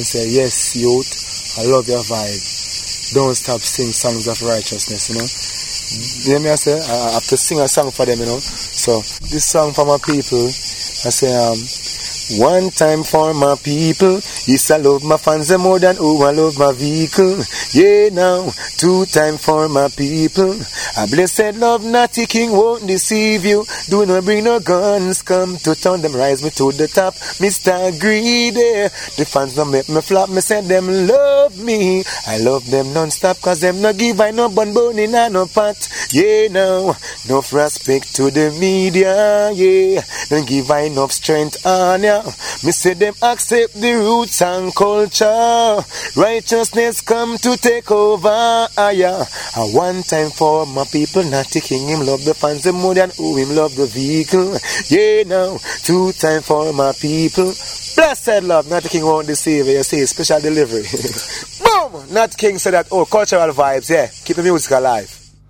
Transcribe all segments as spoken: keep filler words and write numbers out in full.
say, yes, youth, I love your vibe. Don't stop singing songs of righteousness, you know. You know me, I say, I have to sing a song for them, you know. So, this song for my people, I say, um, one time for my people, yes, I love my fans more than oh, I love my vehicle. Yeah, now, two time for my people. A blessed love, naughty king won't deceive you. Do not bring no guns, come to town, them rise me to the top. Mister Greedy, the fans don't make me flop, me say them love me. I love them non-stop, cause them no give I no bun bone in a no pot. Yeah, now, enough respect to the media, yeah. Don't give I enough strength on ya. Me say them accept the roots and culture. Righteousness come to take over, ah, yeah. A one time for my people, not taking him love the fans more than who him love the vehicle. Yeah, now, two time for my people. Blessed love, not the king won't deceive you, see, special delivery. Boom! Not king said that, oh, cultural vibes, yeah. Keep the music alive.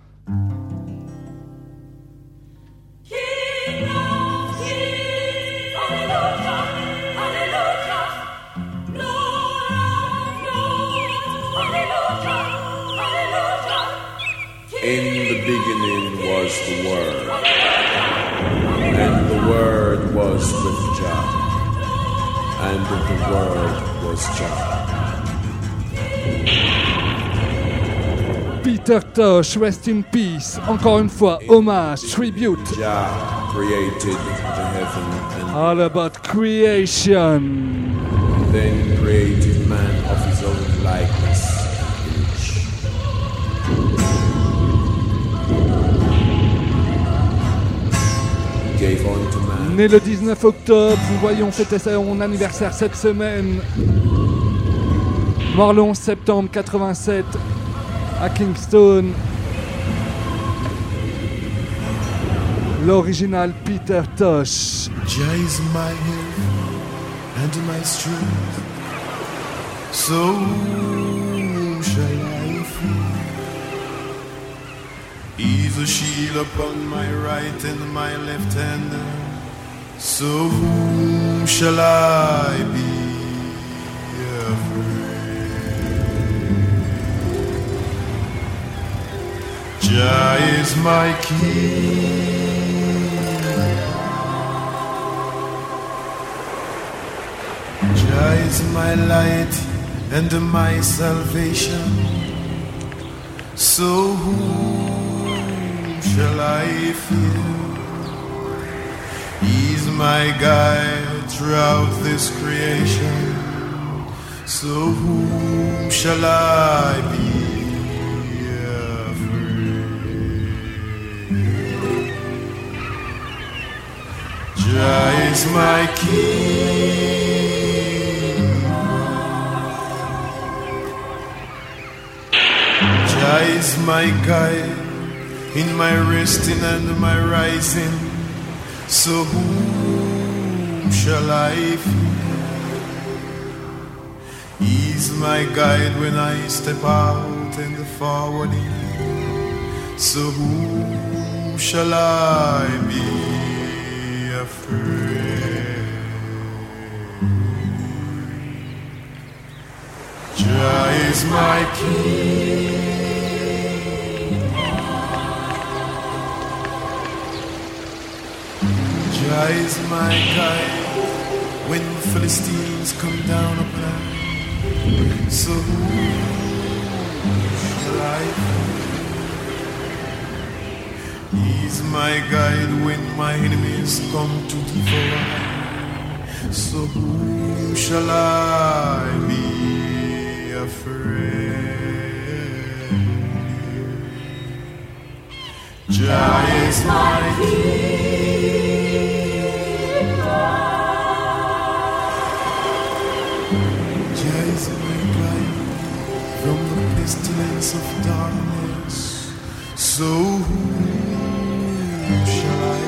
In the beginning was the Word, and the Word was with Jah, and the Word was Jah. Peter Tosh, rest in peace. Encore une fois, hommage, tribute. Jah created the heaven and all about creation. Then created man of his own likeness. Né le dix-neuf octobre, vous voyez, on fêtait son anniversaire cette semaine. Mort le onze septembre quatre-vingt-sept à Kingston. L'original Peter Tosh. Jah is my help and my strength, so shall I fear. He's a shield upon my right and my left hand, so whom shall I be afraid? Jah is my king, Jah is my light and my salvation, so whom shall I fear? He's my guide throughout this creation, so whom shall I be afraid? Jah is my king, Jah is my guide in my resting and my rising, so whom shall I fear? He's my guide when I step out and forward in, so whom shall I be afraid? Jah is my king, Jah is my guide when the Philistines come down upon me, so whom shall I fear? He's my guide when my enemies come to devour, so whom shall I be afraid? Jah is my king, from the pestilence of darkness, so whom shall I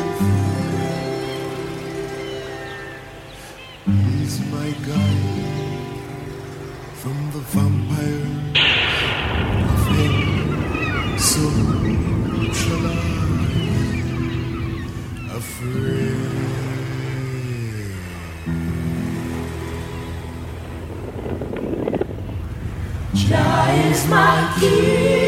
fear? He's my guide from the vampire of hell, so whom shall I be afraid? Jah is my keeper.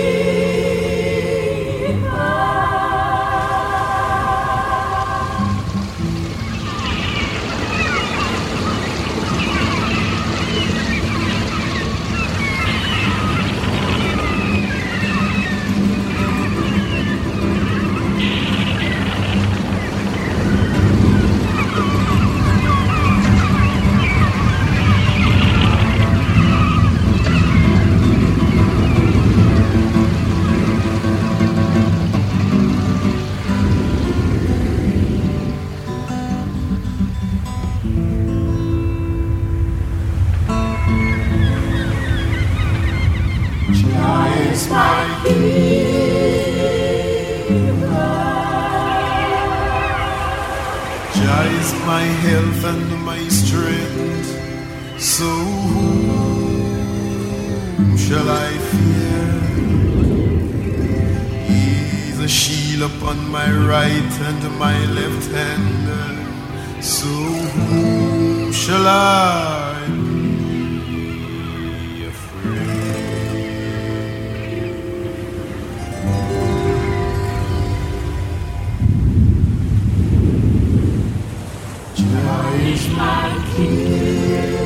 My health and my strength, so whom shall I fear? He's a shield upon my right and my left hand, so whom shall I be afraid? Is my keeper.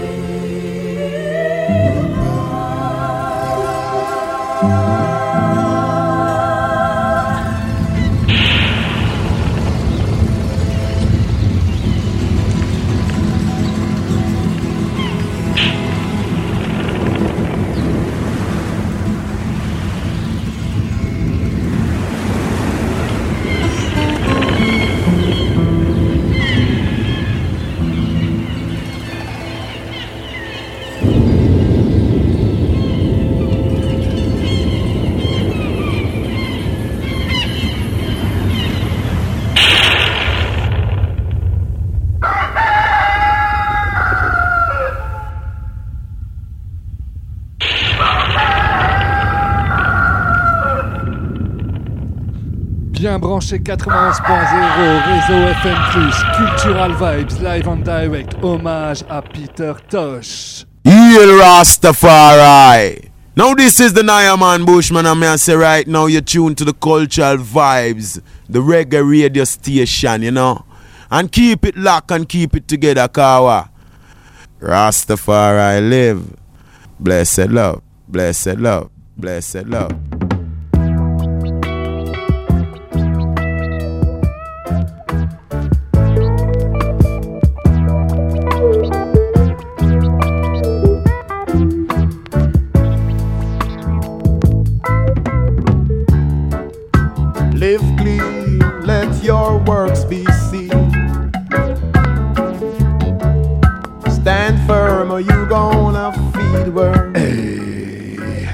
Bien branché quatre-vingt-onze point zéro, réseau F M plus, Cultural Vibes, live and direct, hommage à Peter Tosh. Hail Rastafari! Now this is the Niaman Bushman, and I say right now you're tuned to the Cultural Vibes, the reggae radio station, you know. And keep it locked and keep it together, Kawa. Rastafari live. Blessed love, blessed love, blessed love. Live clean, let your works be seen. Stand firm or you gonna feed worms. Hey.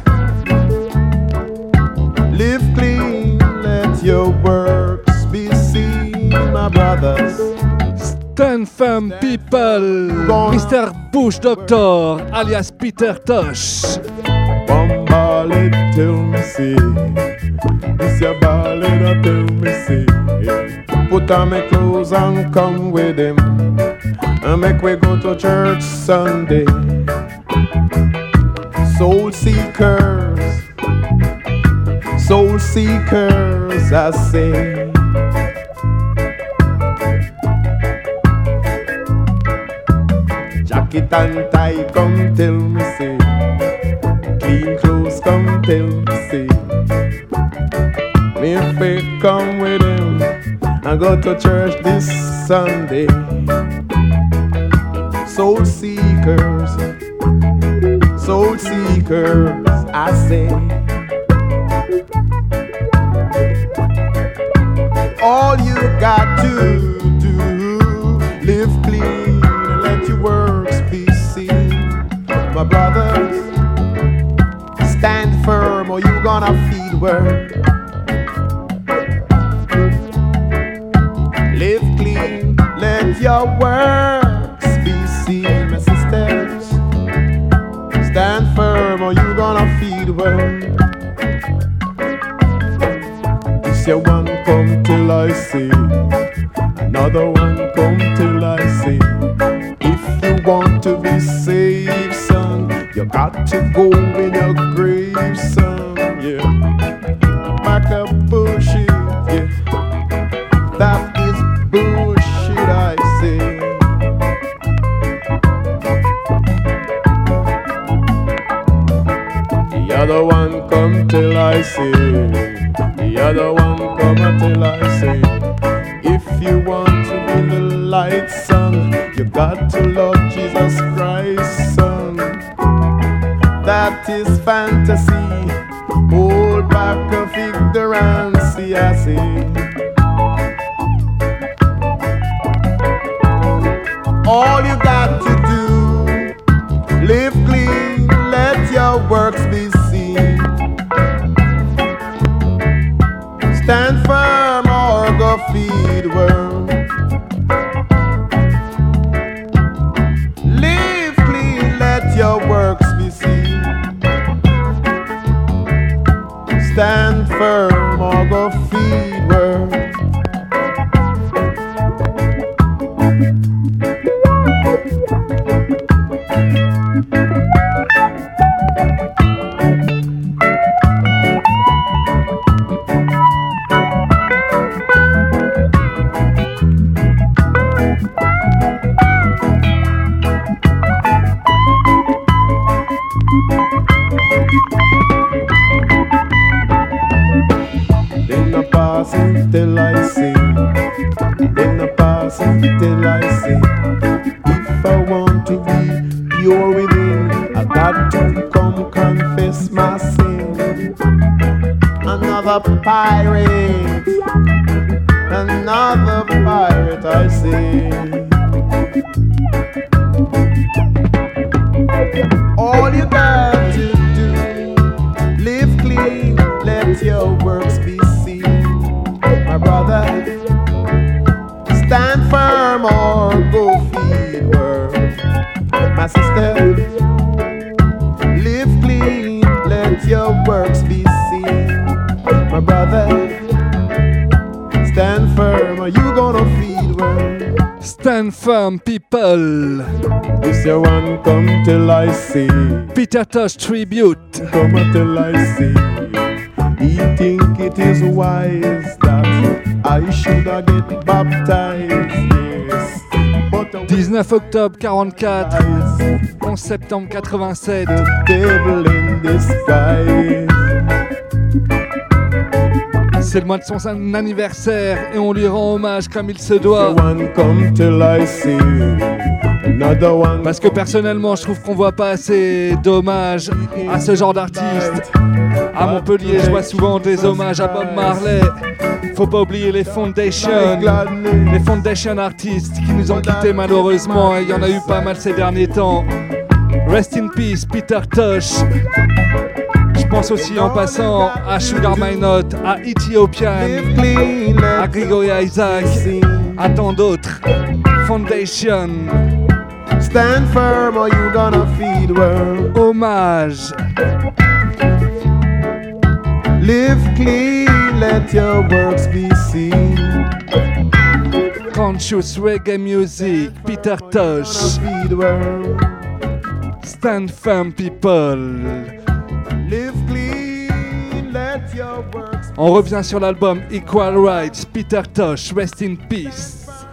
Live clean, let your works be seen, my brothers. Stand firm, people. Mister Bush Doctor, alias Peter Tosh. Ballad, tell me see. This your ballad, I tell me see. Put on my clothes and come with him, and make we go to church Sunday. Soul seekers, soul seekers, I say. Jacket and tie, come tell me say. Clean clothes, come tell me say. Me if we come with him and go to church this Sunday. Soul seekers, soul seekers, I say. All you got to do, live clean and let your works be seen. My brothers, stand firm or you gonna feed worms. Live clean, let your works be seen, my sisters. Stand firm or you gonna feed worms. This your one come till I see, another one come till I see. If you want to be saved, son, You got to go in your grave, son, yeah. Back up bullshit, yeah. That is bullshit, I say. The other one come till I say. The other one come until I say. If you want to be the light, son, you got to love Jesus Christ, son. That is fantasy. Hold back of ignorance, I say. All you got to do, live clean, let your works be seen. Stand firm or go feed worm. Live clean, let your works be seen. Stand firm or go feed worm. Till I say, in the past till I say, if I want to be pure within, I got to come confess my sin. Another pirate, another pirate, I say. All you got to do, live clean, let your works be seen. My brother, stand firm or go feed worm. My sister, live clean, let your works be seen. My brother, stand firm or you gonna feed worm. Stand firm, people. This your one come till I see. Peter Tosh tribute. Come till I see. He think it is wise that I should have get baptized, yes. dix-neuf octobre quarante-quatre, onze septembre quatre-vingt-sept. The devil in disguise. C'est le mois de son anniversaire et on lui rend hommage comme il se doit. One come till I see. Another one. Parce que personnellement, je trouve qu'on voit pas assez d'hommages à ce genre d'artistes. À Montpellier, je vois souvent des hommages à Bob Marley. Faut pas oublier les Foundations, les Foundation artistes qui nous ont quittés malheureusement. Et il y en a eu pas mal ces derniers temps. Rest in peace, Peter Tosh. Je pense aussi en passant à Sugar Minot, à Ethiopian, à Gregory Isaac, à tant d'autres. Foundation. Stand firm or you gonna feed worm. Hommage. Live clean, let your works be seen. Conscious reggae music, Peter Tosh. Stand firm, people. Live clean, let your works. On revient sur l'album Equal Rights, Peter Tosh, Rest in Peace.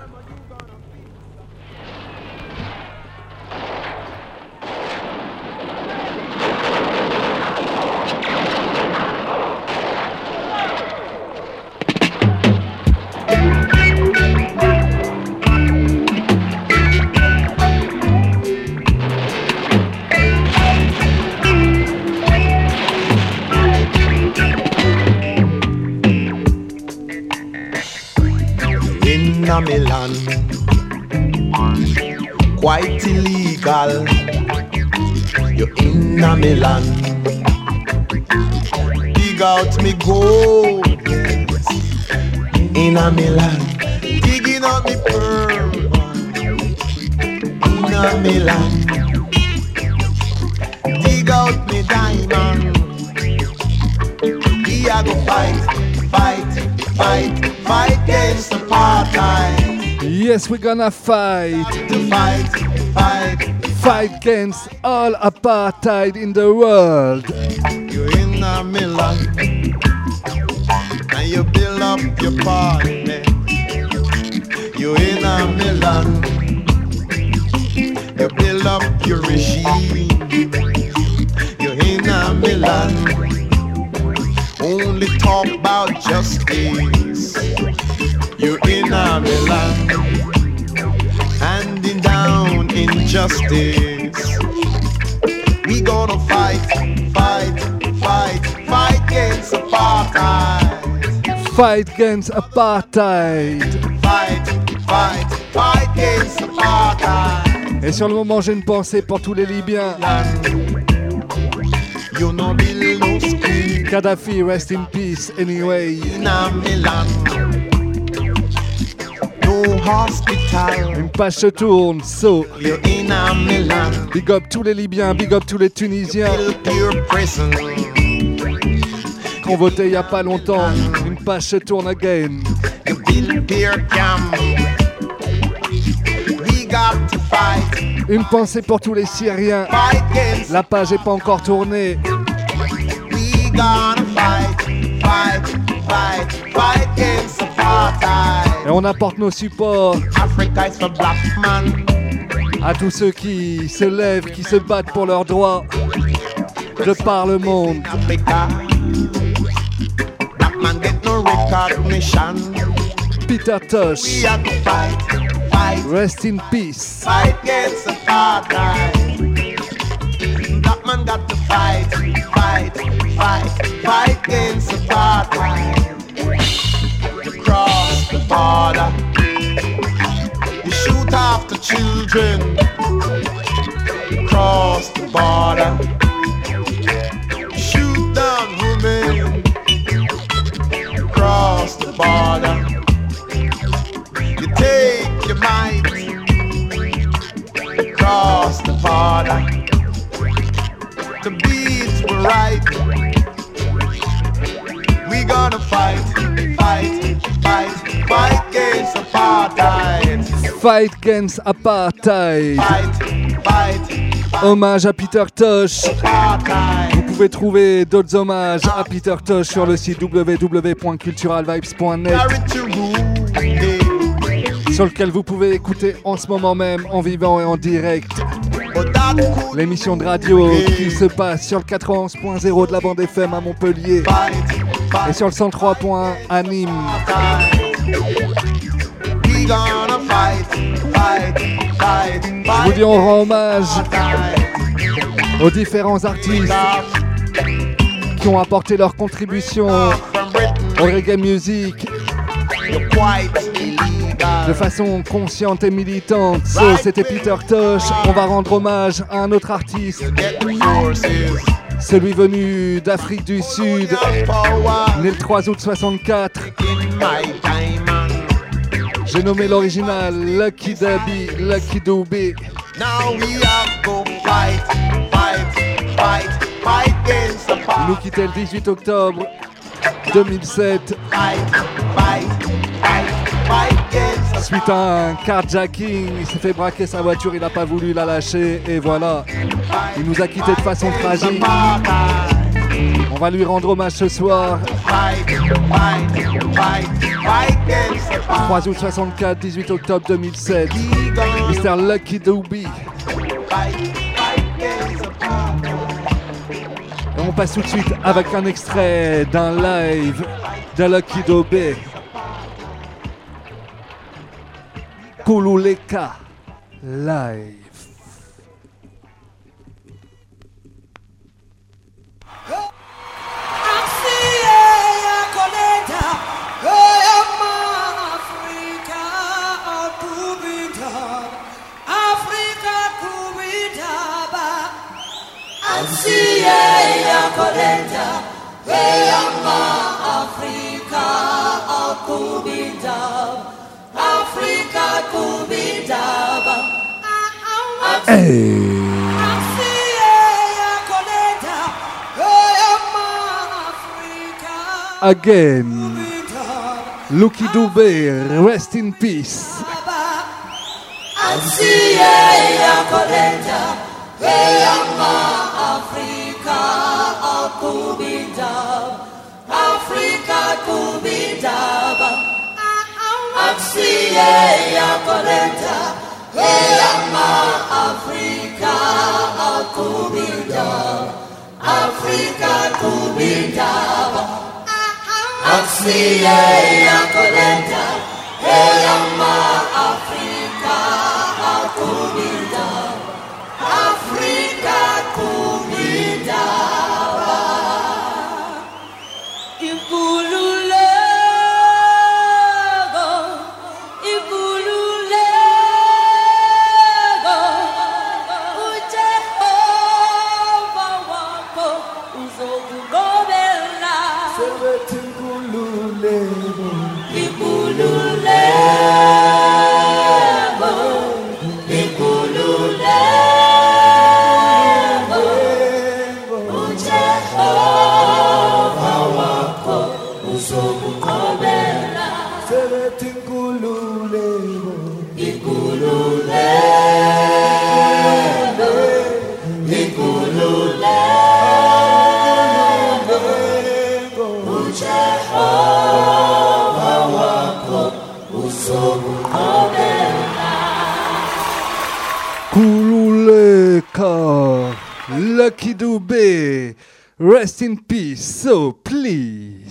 In Milan, quite illegal. You're in Milan, dig out me gold. Yes. In Milan, digging out me pearl. In Milan, dig out me diamond. We are go fight, fight, fight, fight against apartheid. Yes, we're gonna fight. To fight, fight, Fight against all apartheid in the world. You're in a Milan, and you build up your party. You're in a Milan, you build up your regime. You're in a Milan, only talk about justice. You're in a Milan, handing down injustice. We gonna fight, fight, fight, fight against apartheid. Fight against apartheid. Fight, fight, fight against apartheid. Et sur le moment, j'ai une pensée pour tous les Libyens. You know build no school. Gaddafi, rest in peace anyway. In a Milan, no hospital. Une page se tourne, so. You're in a Milan, Big up tous les Libyens, big up tous les Tunisiens build your prison. qui ont voté il y a pas longtemps. Une page se tourne again. You build your camp. We got to fight. Une pensée pour tous les Syriens. Fight against. La page est pas encore tournée. We gonna fight, fight, fight, fight against apartheid. Et on apporte nos supports Africa is for black man. à tous ceux qui se lèvent, qui se battent pour leurs droits de par le monde. Africa, black man get no recognition. Peter Tosh, We have to fight, fight, rest in peace. fight against apartheid. Black man got to fight, fight, fight, fight against apartheid. You cross the border, you shoot after children. You cross the border, you shoot down women. You cross the border, you take your might. Cross the border, the beats were right. We gonna fight, fight, fight, fight against apartheid. Fight against apartheid. Fight, fight, Hommage à Peter Tosh. Vous apartheid. pouvez trouver d'autres hommages à Peter Tosh sur le site w w w point cultural vibes point net, Carry to rule, yeah. sur lequel vous pouvez écouter en ce moment même, en vivant et en direct, But that could l'émission de radio qui se passe sur le quatre-vingt-onze point zéro de la bande F M à Montpellier fight, et fight, sur le cent trois point un à Nîmes. we gonna fight, fight, fight, Je vous fight. dis, on rend hommage aux différents artistes qui ont apporté leur contribution From Britain, au reggae music you're quite illegal. de façon consciente et militante. So, c'était Peter Tosh. On va rendre hommage à un autre artiste, Get the forces. celui venu d'Afrique du Sud, Power né le trois août soixante-quatre. in my time. J'ai nommé l'original Lucky Dubby, Lucky Dubby. Now we have to fight, fight, fight, fight against the Il power. nous quittait le dix-huit octobre deux mille sept Fight, fight, fight, fight against the suite à un carjacking. Il s'est fait braquer sa voiture, il n'a pas voulu la lâcher et voilà, il nous a quittés de façon tragique. apartheid. On va lui rendre hommage ce soir. Fight, fight, fight, fight against the power. trois août soixante-quatre, dix-huit octobre deux mille sept. We gonna mister Lucky Dubby. fight, fight against the power. Et on passe tout de suite avec un extrait d'un live de Lucky Dubby. Kululeka live. Hey. Again, Lucky Dubby, rest in peace. Asiye ya koleta Eyama Africa Akubidab, Africa Kubidab, Aksiye Yakoleta. Eyama Africa Akubidab, Africa Kubidab, Aksiye Yakoleta. Eyama Africa Akubidab, Africa Kubidaba. Ibululego, Ibululego, Ujehova wako uzokugobela. Sebethi Ibululego, Ibululego, Ibululego, Ujehova wako uzokugobela. Sebethi Ibululego, Ikululego, Ikululego, Ujehova wako uzokugobela. Kululeka, Lucky Dube, rest in peace, so please.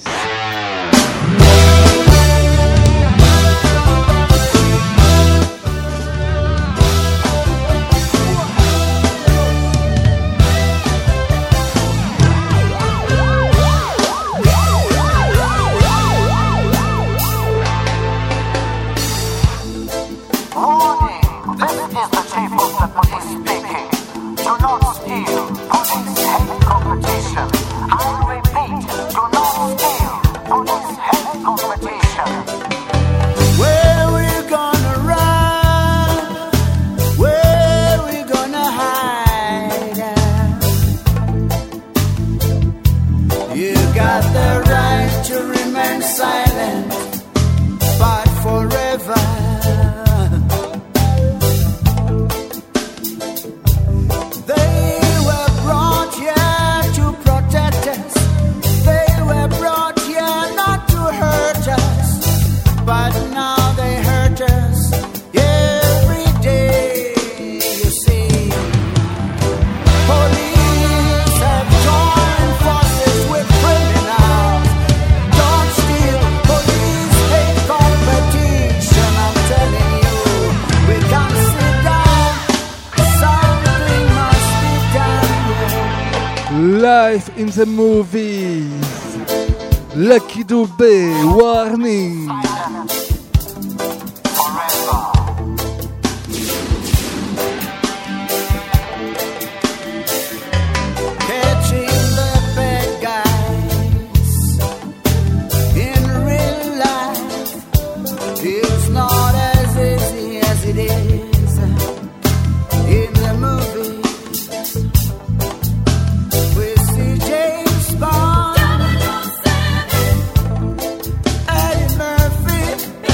Life in the movies. Lucky Dube, warning. Eddie Murphy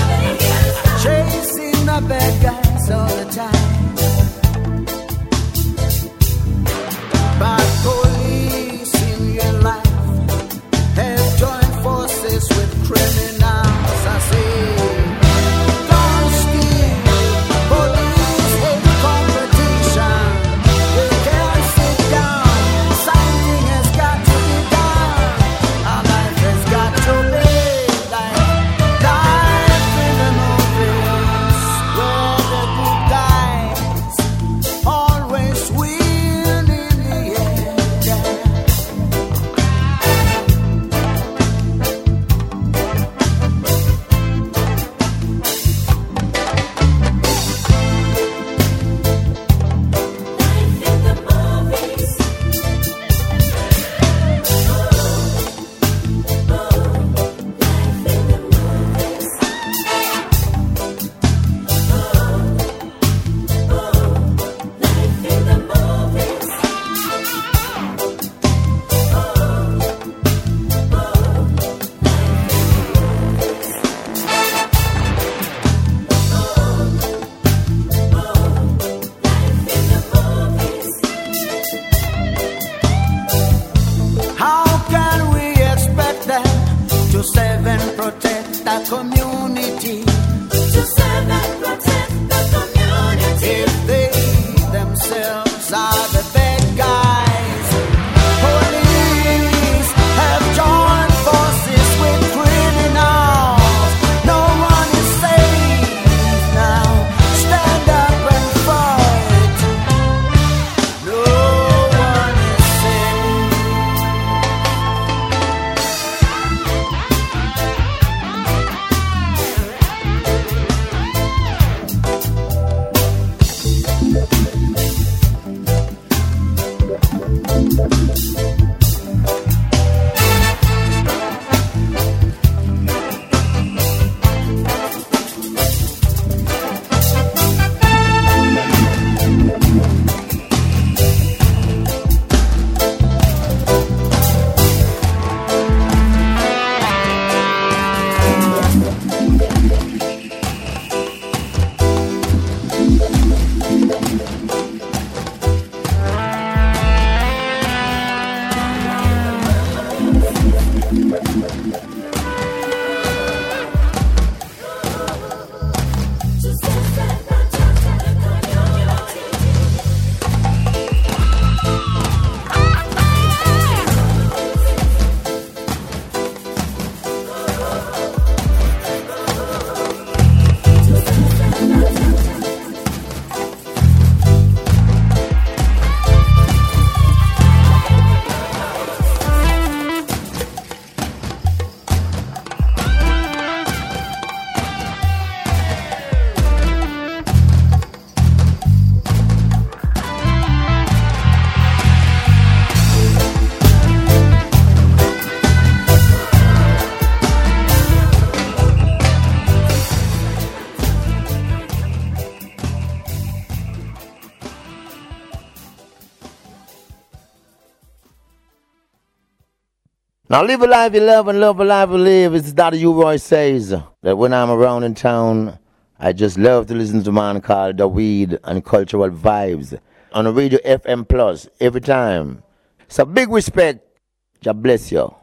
Now live a life you love and love a life you live. It's Daddy U-Roy says that when I'm around in town, I just love to listen to a man called The Weed and Cultural Vibes on the Radio F M Plus every time. So big respect. God bless you.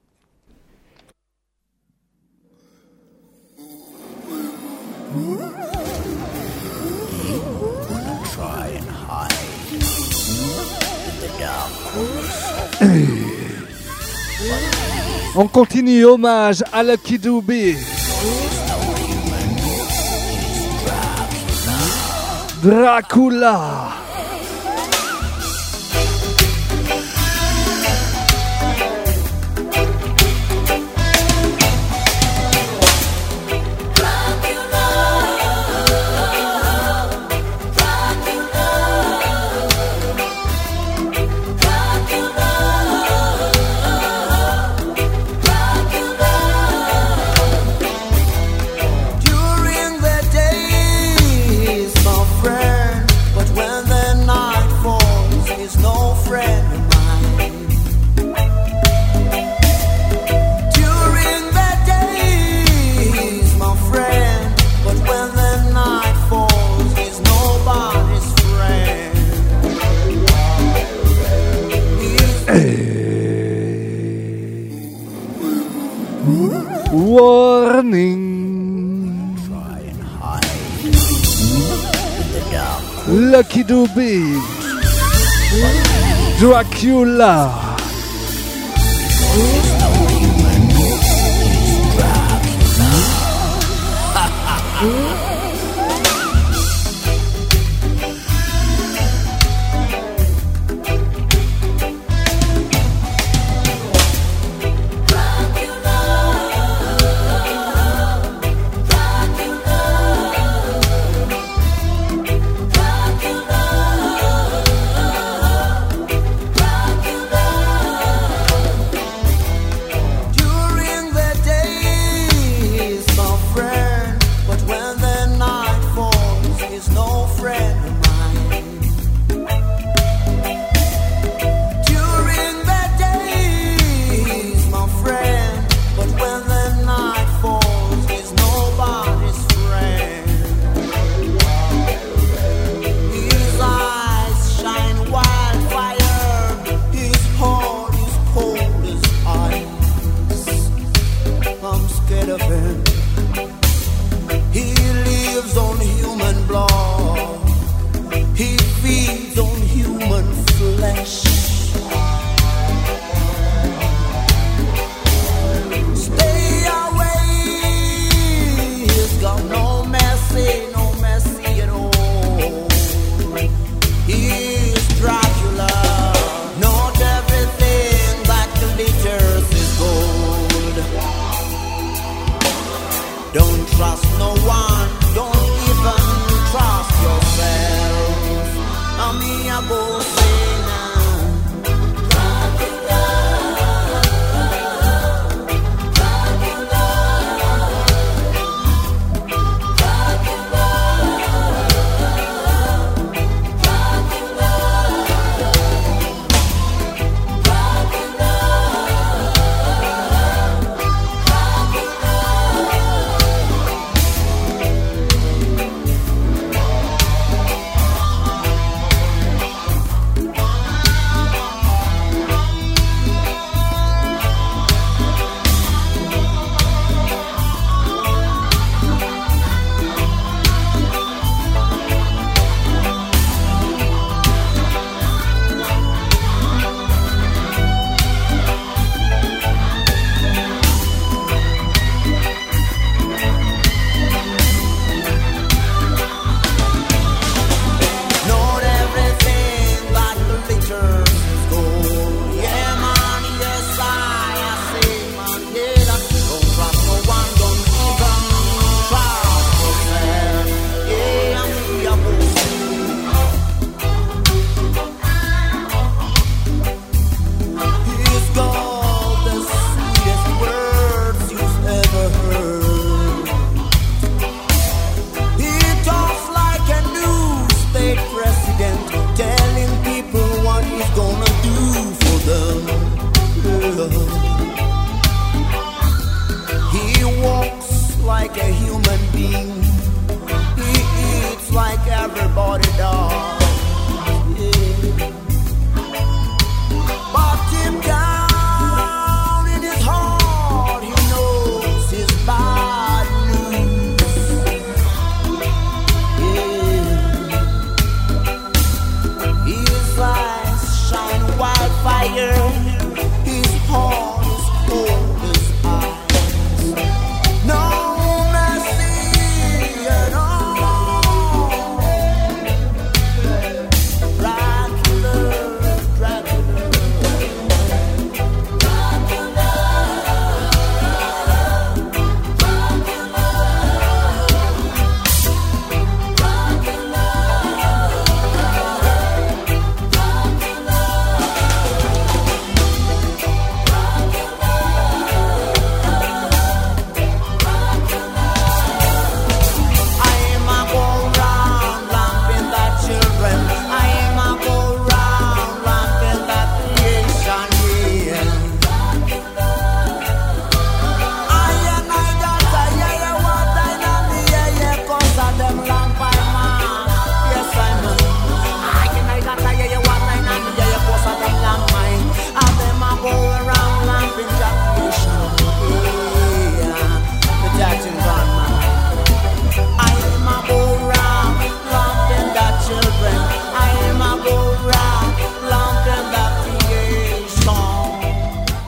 Try and hide in the dark. On continue, hommage à Lucky Dube. Dracula. Warning. Lucky Dube. Dracula.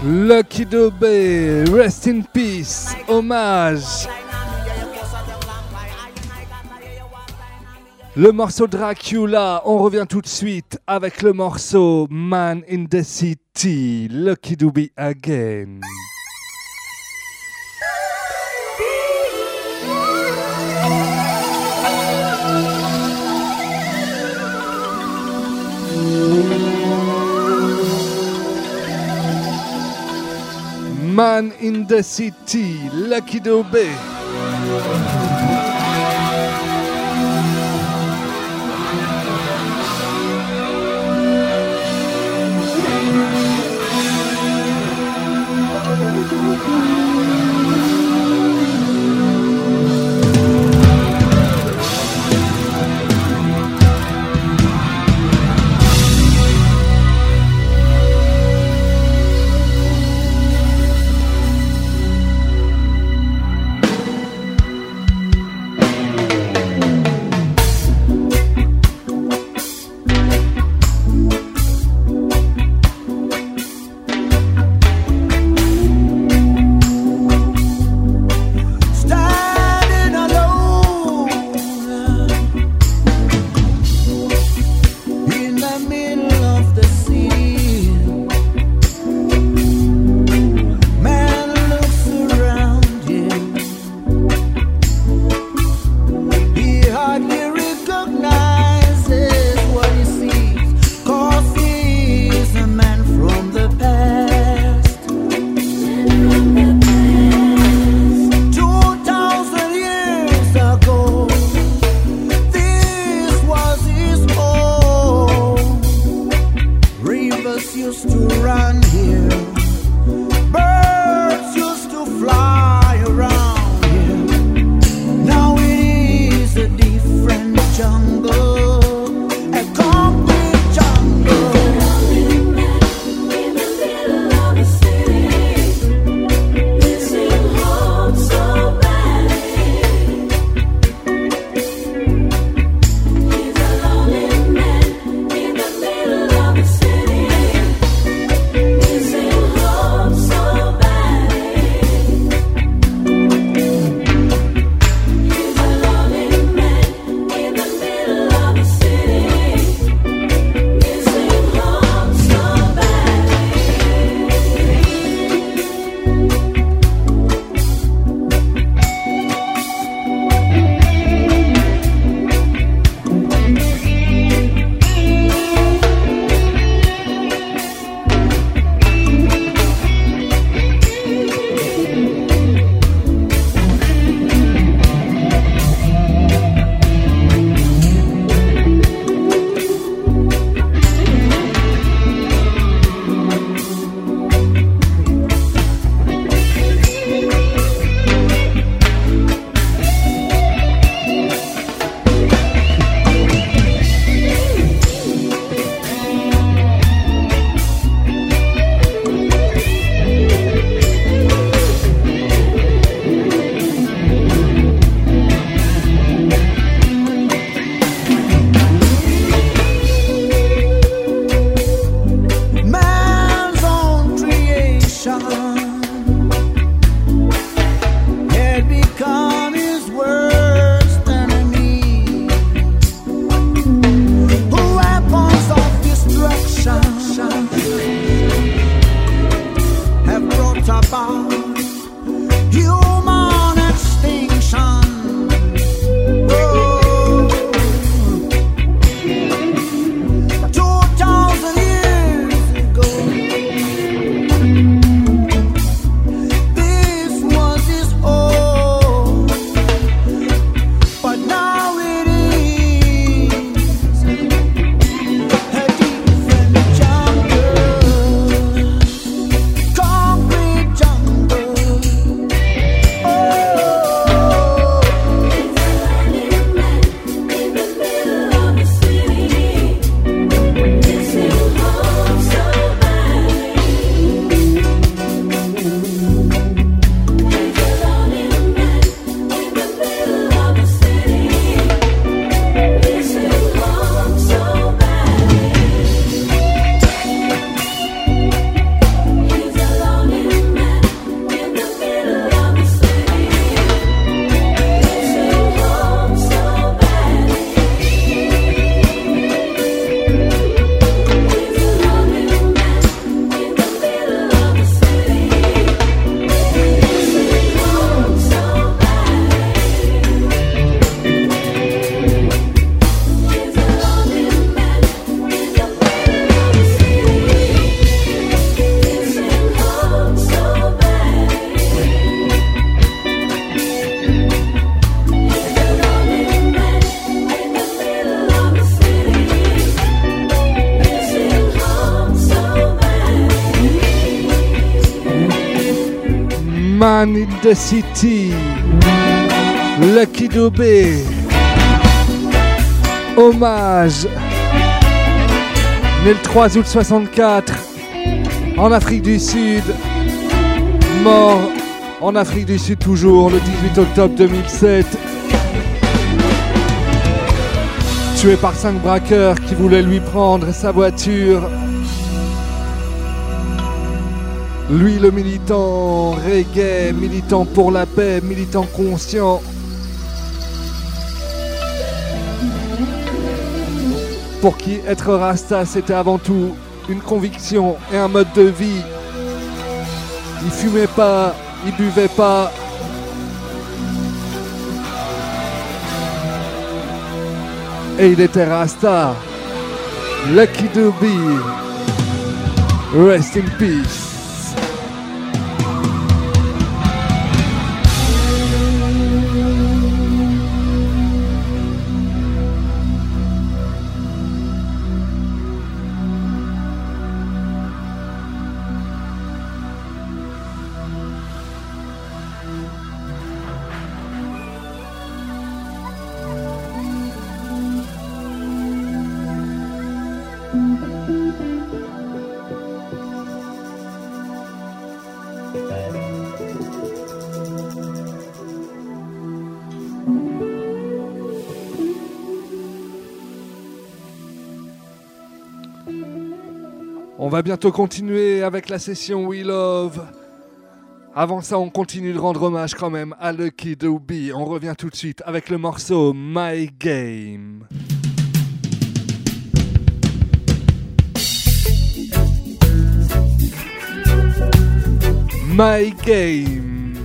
Lucky Dube, rest in peace, hommage. Le morceau Dracula, on revient tout de suite avec le morceau Man in the City, Lucky Dube again. Man in the City, Lucky Dube. Man in the City, Lucky Dube, hommage, né le trois août soixante-quatre, en Afrique du Sud, mort en Afrique du Sud toujours, le dix-huit octobre deux mille sept, tué par cinq braqueurs qui voulaient lui prendre sa voiture. Lui, le militant reggae, militant pour la paix, militant conscient. Pour qui être Rasta, c'était avant tout une conviction et un mode de vie. Il fumait pas, il buvait pas. Et il était Rasta. Lucky Dube. Rest in peace. On va bientôt continuer avec la session We Love. Avant ça, on continue de rendre hommage quand même à Lucky Dube. On revient tout de suite avec le morceau My Game. My Game.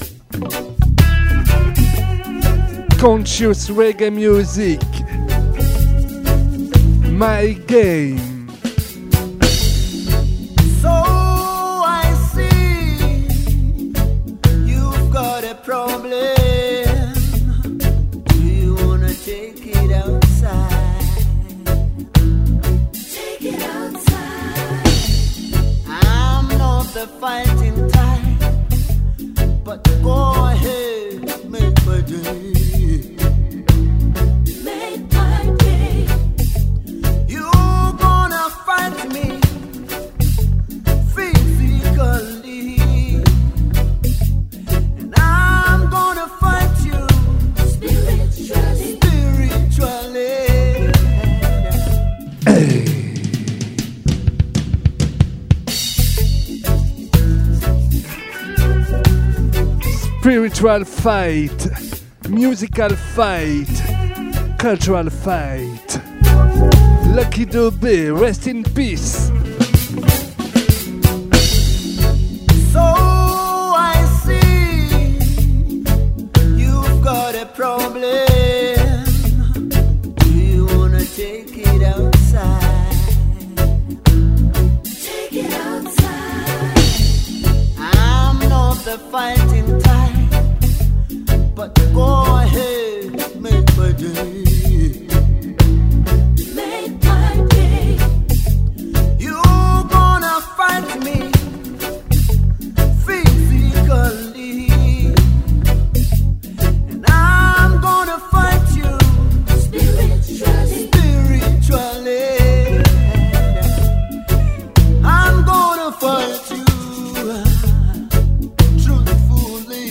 Conscious reggae music. My Game. So I see you've got a problem. Do you wanna take it outside? Take it outside. I'm not the fighting type, but go ahead, make my day. Make my day. You gonna fight me physically, and I'm gonna fight you spiritually. Spiritually. Hey. Spiritual fight, musical fight, cultural fight. Lucky Dube, rest in peace. So I see you've got a problem. Do you wanna take it outside? Take it outside. I'm not the fighting type, but go ahead, make my day. Make my day. You gonna fight me physically, and I'm gonna fight you spiritually. Spiritually, I'm gonna fight you truthfully.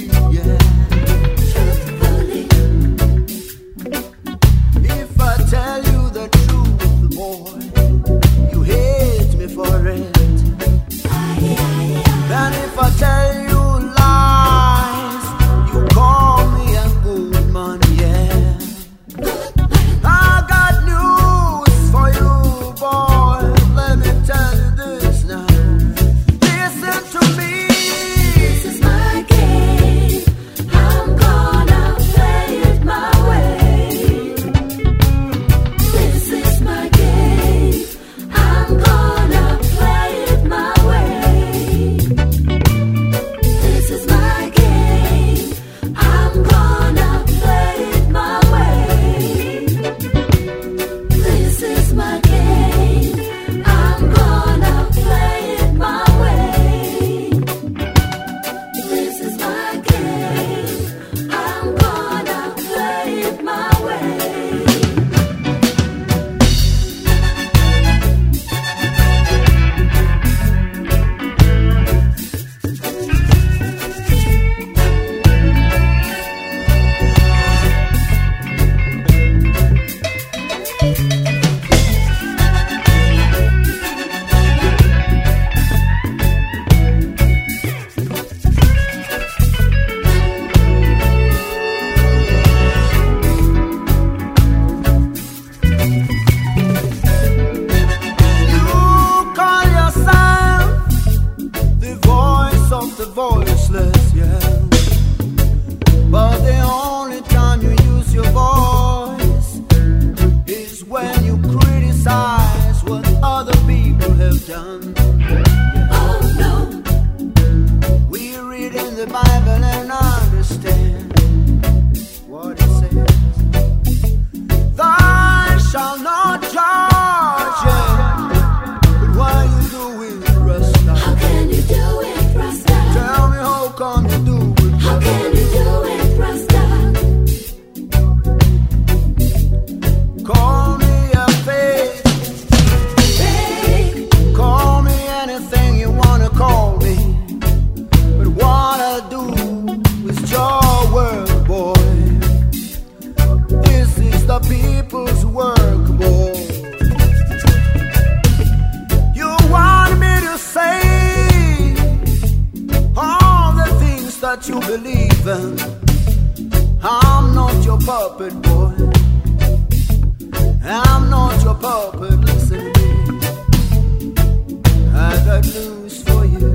that you believe in. I'm not your puppet, boy. I'm not your puppet, listen to me. I got news for you.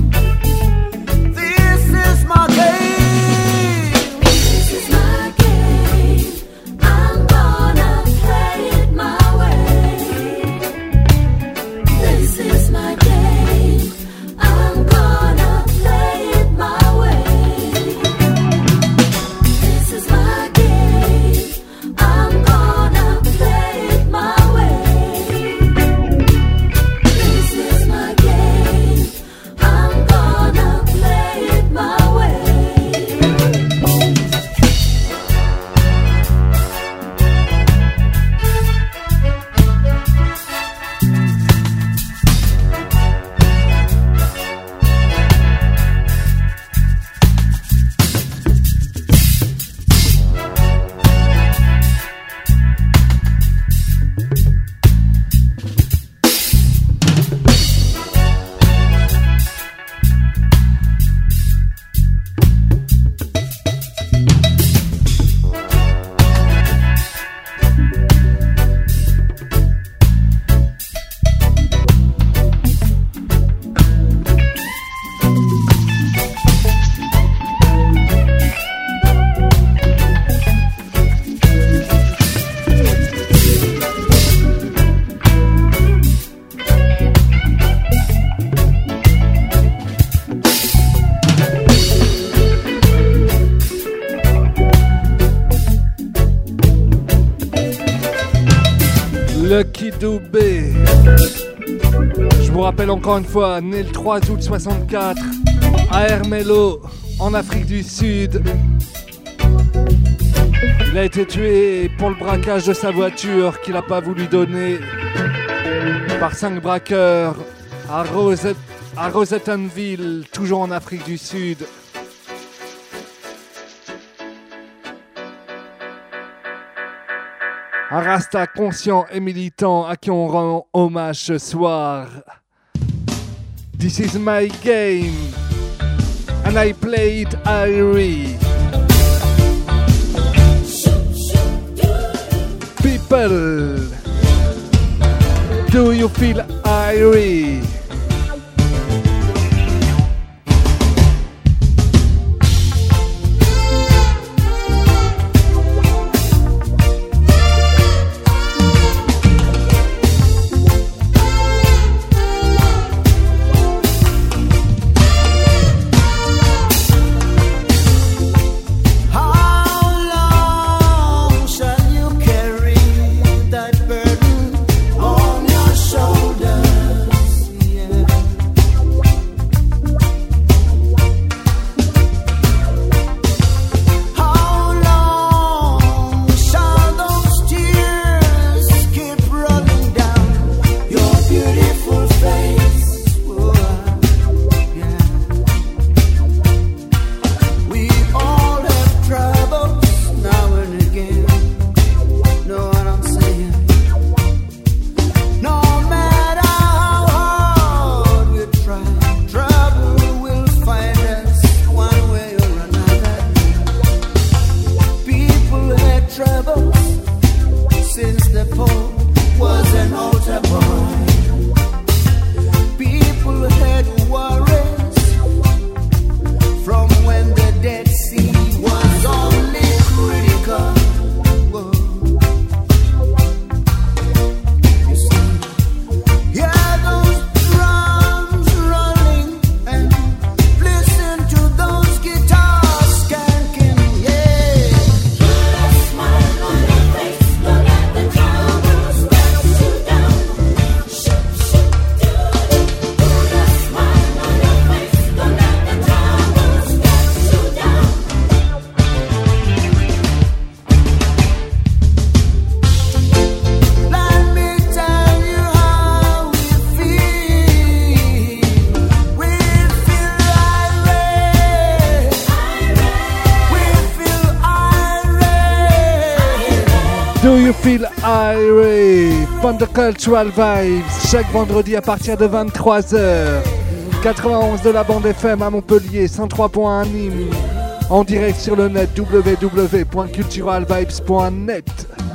This is my game. This is my game. I'm gonna play it my way. This is my game. I'm gonna play it my way. This is my game. I'm gonna play it my way. This is my game. I'm gonna play it my way. Lucky Dubé. Je vous rappelle encore une fois, né le trois août soixante-quatre à Ermelo, en Afrique du Sud. Il a été tué pour le braquage de sa voiture qu'il n'a pas voulu donner par cinq braqueurs à, Rosette, à Rosettenville, toujours en Afrique du Sud. Un rasta conscient et militant à qui on rend hommage ce soir. This is my game and I play it Irie. People, do you feel Irie? Do you feel Irie? From the Cultural Vibes, chaque vendredi à partir de vingt-trois heures. quatre-vingt-onze de la bande F M à Montpellier, cent trois point un à Nîmes, en direct sur le net w w w point cultural vibes point net.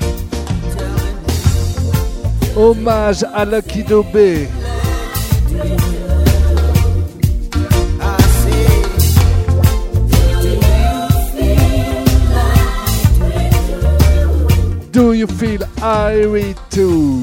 Hommage à Lucky Dubé. Do you feel irie too?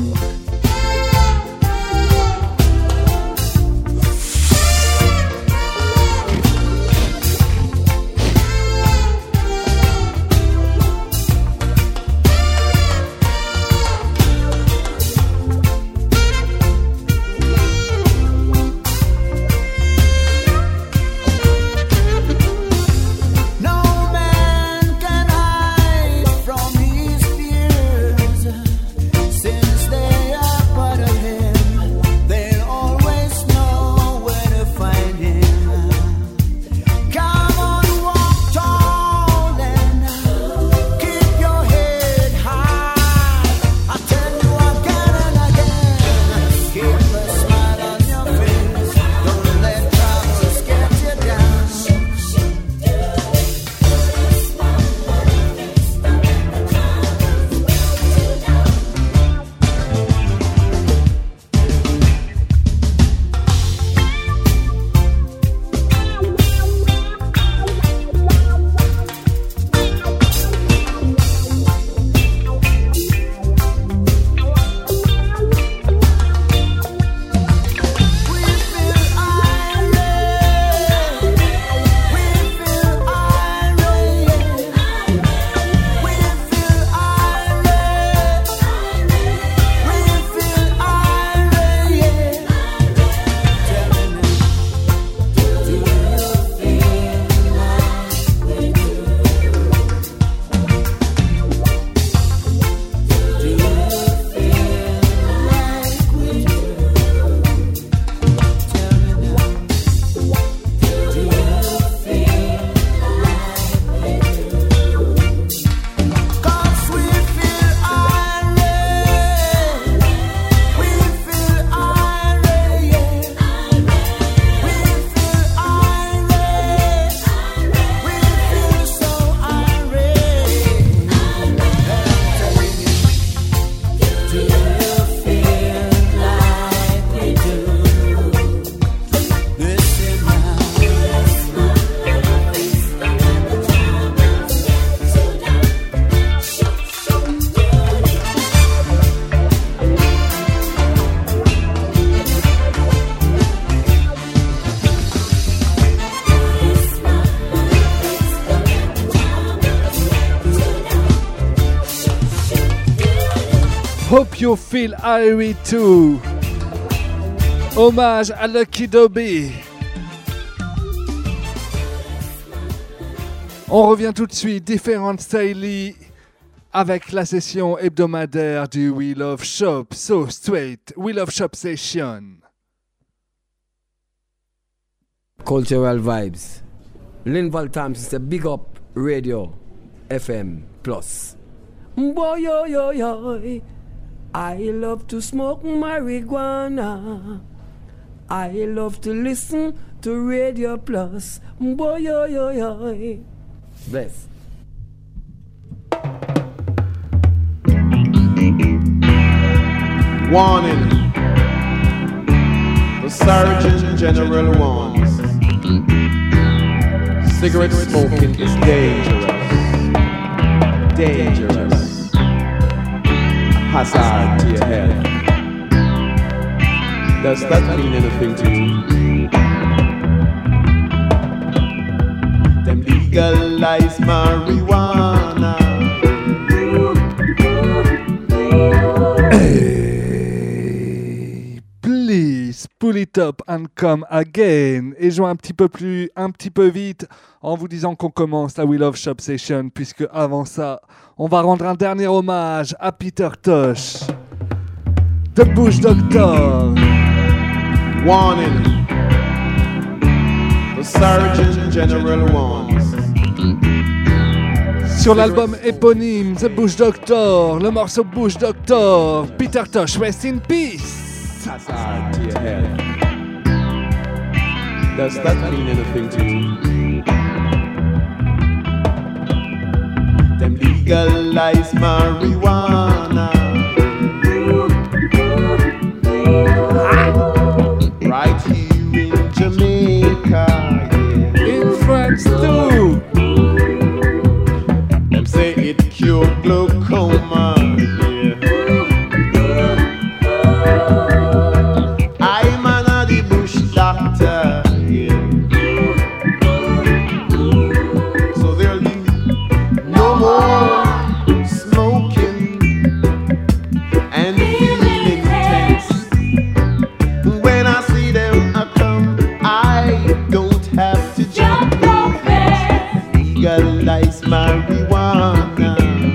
Hope you feel irie too. Hommage à Lucky Dubé. On revient tout de suite, Different Style avec la session hebdomadaire du We Love Shop. So straight, We Love Shop Session. Cultural Vibes. Linval Times is a big up radio F M plus. Boy, yo, yo, yo. I love to smoke marijuana. I love to listen to Radio Plus. Boy, yo, yo, yo. Bless. Warning. The Surgeon General warns. Cigarette smoking is dangerous. Dangerous. Hazard to your health. Does that mean anything to you? Them legalize marijuana. Hey, please pull it up and come again. Et jouons un petit peu plus, un petit peu vite en vous disant qu'on commence la We Love Shop Session, puisque avant ça, on va rendre un dernier hommage à Peter Tosh, The Bush Doctor. Warning. The Surgeon General warns. Sur l'album éponyme The Bush Doctor, le morceau Bush Doctor, Peter Tosh, rest in peace. Hazard to your health. Does that mean anything to you? Them legalize marijuana right here in Jamaica, yeah. In France too. Them say it cure glaucoma, yeah. I'm an the bush doctor, yeah. So there'll be no more smoking and feeling tense. When I see them I come, I don't have to jump no fence. Legalize marijuana,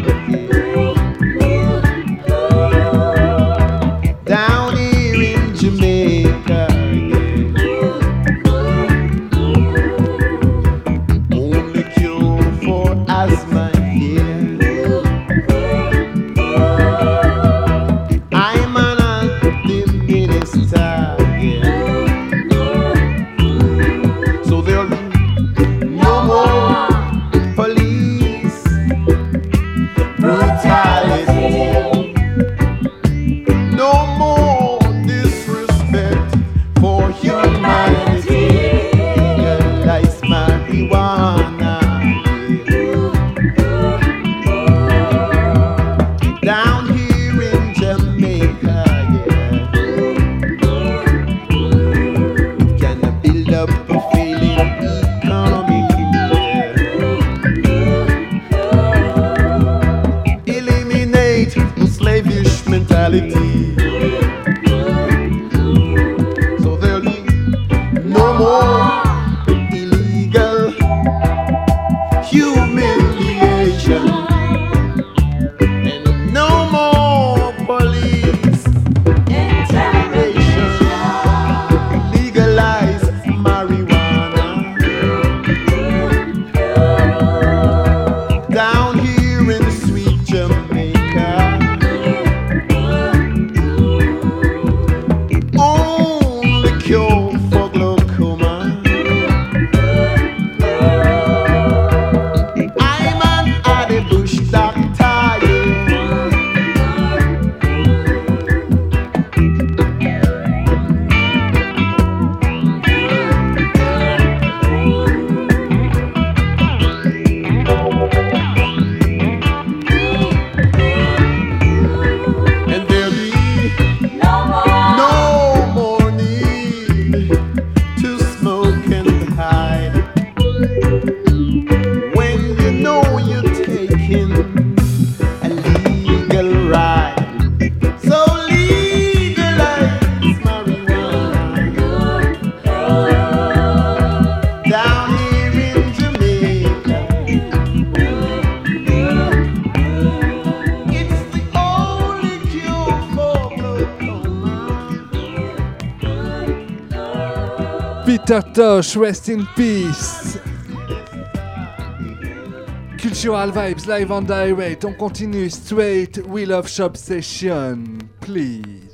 yeah. Down here in Jamaica, yeah. Only cure for asthma, yeah. I'm an anti-minister, yeah. So there'll be no more police brutality, no more disrespect for humanity. Legalize marijuana, yeah. Down here in Jamaica, yeah. It can build up a failing economy, yeah. Eliminate the slavish mentality. So there'll be no more illegal humiliation and no more police interrogation. Legalize marijuana down here in sweet Jamaica. Only cure for glaucoma. I'm an Addy Bush doctor, and there'll be no more need to smoke and hide when you know you're taking a legal ride. So legalize marijuana down here in Jamaica. It's the only cure for glaucoma. Peter Tosh, rest in peace. Cultural Vibes live and direct. On continue straight. We Love Shop Session, please.